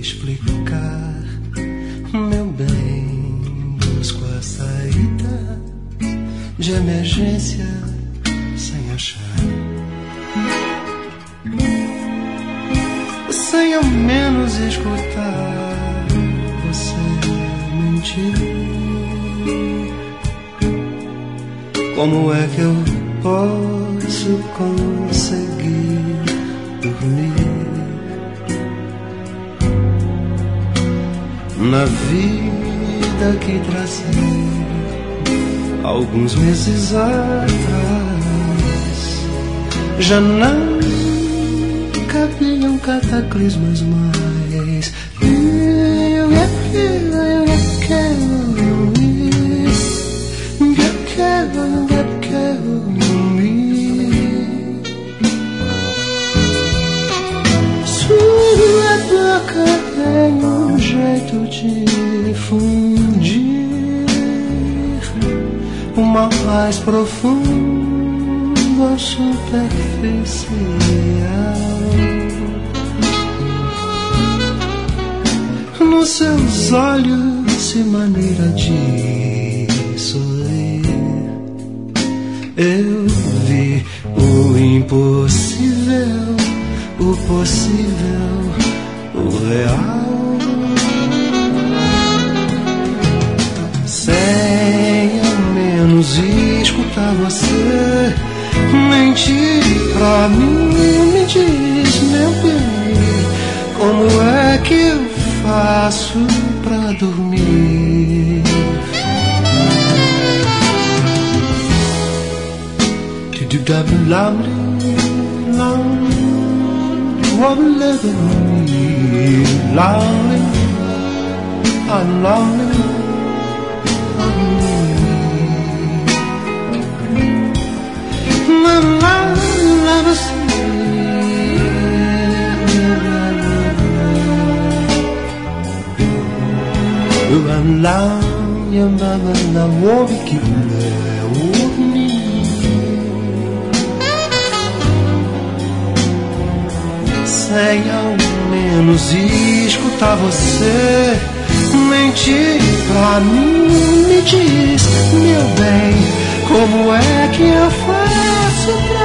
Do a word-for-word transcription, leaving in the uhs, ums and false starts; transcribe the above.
explicar, meu bem, busco a saída de emergência sem achar. Sem ao menos escutar você mentir. Como é que eu posso conseguir dormir na vida que tracei alguns meses atrás? Já não cabiam cataclismas mais. Eu quero, eu quero, eu quero, eu quero me. Sua boca tem um jeito de fundir o mal mais profundo ao superficial. Nos seus olhos se maneira de sorrir. Eu vi o impossível, o possível, o real. Sem ao menos escutar você mentir pra mim, me diz, meu bem, como é que eu faço pra dormir? Do da lonely, lonely, one living me, lonely, I'm lonely, I'm I'm long, your mama, I'm warm, keep me. Sem ao menos escutar você mentir pra mim, me diz, meu bem, como é que eu faço?